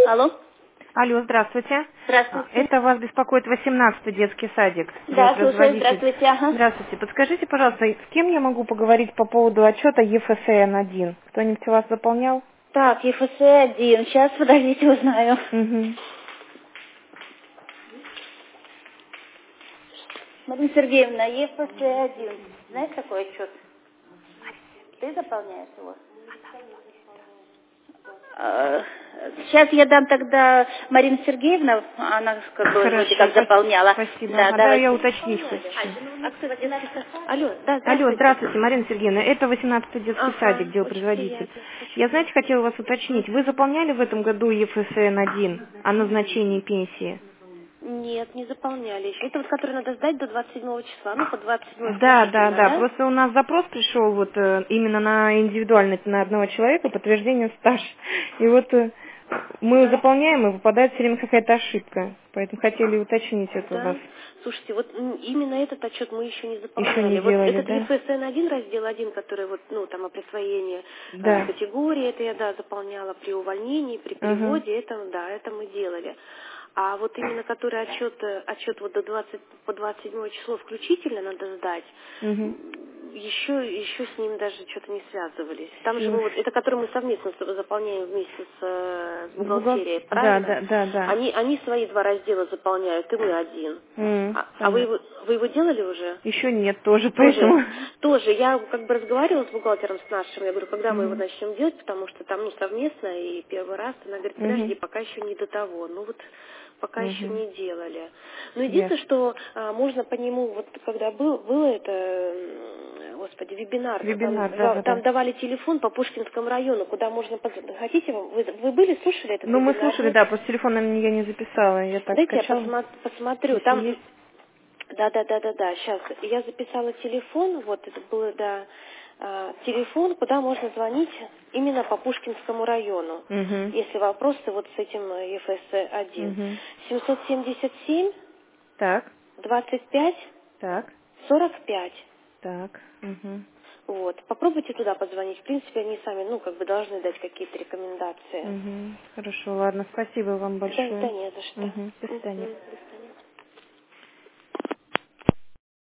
Алло. Алло, здравствуйте. Здравствуйте. Это вас беспокоит 18-й детский садик. Да, слушаю. Производитель. Здравствуйте. Ага. Здравствуйте. Подскажите, пожалуйста, с кем я могу поговорить по поводу отчета ЕФСН-1? Кто-нибудь у вас заполнял? Так, ЕФС-1. Сейчас, подождите, узнаю. Угу. Марина Сергеевна, ЕФС-1. Знаешь такой отчет? Ты заполняешь его? Сейчас я дам тогда Марина Сергеевна, она как бы вроде как заполняла. Спасибо. Да, Да, давайте. я уточнить хочу. Алло, да, здравствуйте. Алло, здравствуйте, Марина Сергеевна. Это 18-й детский садик, где очень производитель. приятно. Я, знаете, хотела вас уточнить. Вы заполняли в этом году ЕФСН-1 о назначении пенсии? Нет, не заполняли еще. Это вот, который надо сдать до 27 числа, ну, по 27 Да, включительно, да. Просто у нас запрос пришел вот именно на индивидуальный, на одного человека, подтверждение стажа. И вот мы его заполняем, и выпадает все время какая-то ошибка. Поэтому хотели уточнить это у вас. Да. Слушайте, вот именно этот отчет мы еще не Еще заполняли. не Вот делали, этот да? ЕФСН-1, раздел 1, который вот, ну, там о присвоении Да. категории, это я, да, заполняла при увольнении, при Ага. переводе, это, да, это мы делали. А вот именно который отчет вот до 20, по 27 число включительно надо сдать, Угу. еще с ним даже что-то не связывались. Там же мы вот, это который мы совместно заполняем вместе с бухгалтерией, правильно? Да. Они свои два раздела заполняют, и мы один. А Понятно. вы его делали уже? Еще нет тоже, Тоже, поэтому. тоже. Я как бы разговаривала с бухгалтером с нашим, я говорю, когда мы его Угу. начнем делать, потому что там, ну, совместно и первый раз. Она говорит, подожди, Угу. пока еще не до того. Ну вот пока еще Угу. не делали. Но единственное, Ясно. что можно по нему, вот когда было это, господи, вебинар, Вебинар, да. там давали телефон по Пушкинскому району, куда можно позвонить. Хотите, вы были, слушали этот Ну, мы вебинар? слушали, Нет? да, просто телефон я не записала, я так Дайте я скачала. посмотрю. Если Там, есть. да. Сейчас я записала телефон. Вот это было, да, телефон, куда можно звонить именно по Пушкинскому району. Угу. Если вопросы вот с этим ЕФС-1. Угу. 777 Так, 25 так, 45. так. Угу. Вот. Попробуйте туда позвонить. В принципе, они сами, ну, как бы должны дать какие-то рекомендации. Угу. Хорошо, ладно, спасибо вам Да большое. не за что. Угу. До свидания. До свидания.